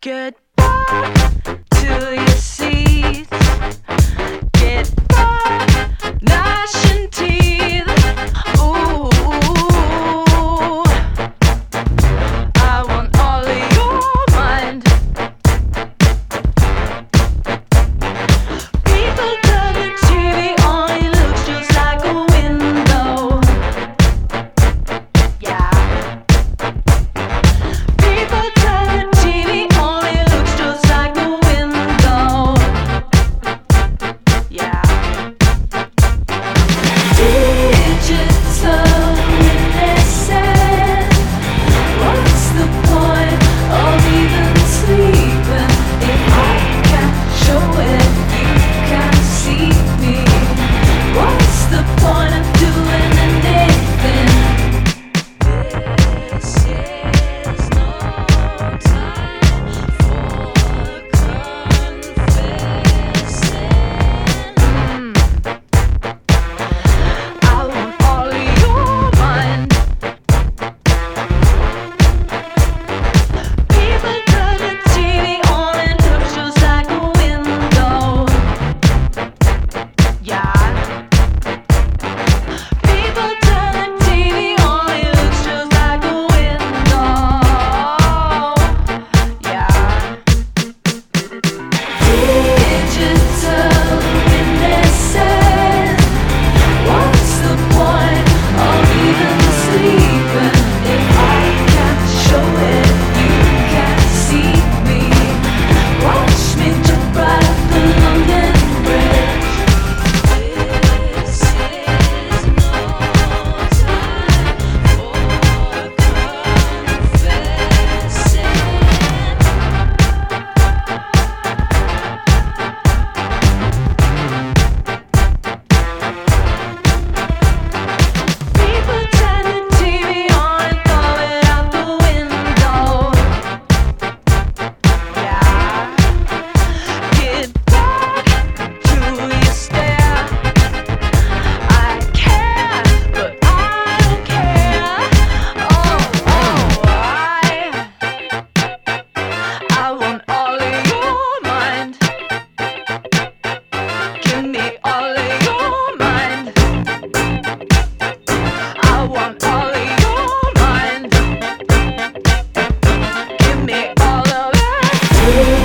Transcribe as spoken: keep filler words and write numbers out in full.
Get back to your seats. Get back, gnashing teeth. Ooh, I want all of your mind. People turn the T V on, it looks just like a window. Yeah. People turn the T V on, it looks just like a window. Yeah. Digital innocence. What's the point of even sleeping if I can't show it, you can't see me? What's the point of doing anything? This is no time for confessing. I want all of your mind. People turn the T V on, it looks just like a window. Yeah. People turn the T V on, it looks just like a window. Yeah. Digital innocence. What's the point of even sleeping if I can't show it, you can't see me? Watch me jump right up the London Bridge. This is no time for confessing. People turn the T V on and throw it out the window. Yeah. Get back to your stare. I care, but I don't care. Oh, oh, I, I want all of your mind. Give me all of your mind. I want all of your mind. Give me all of it.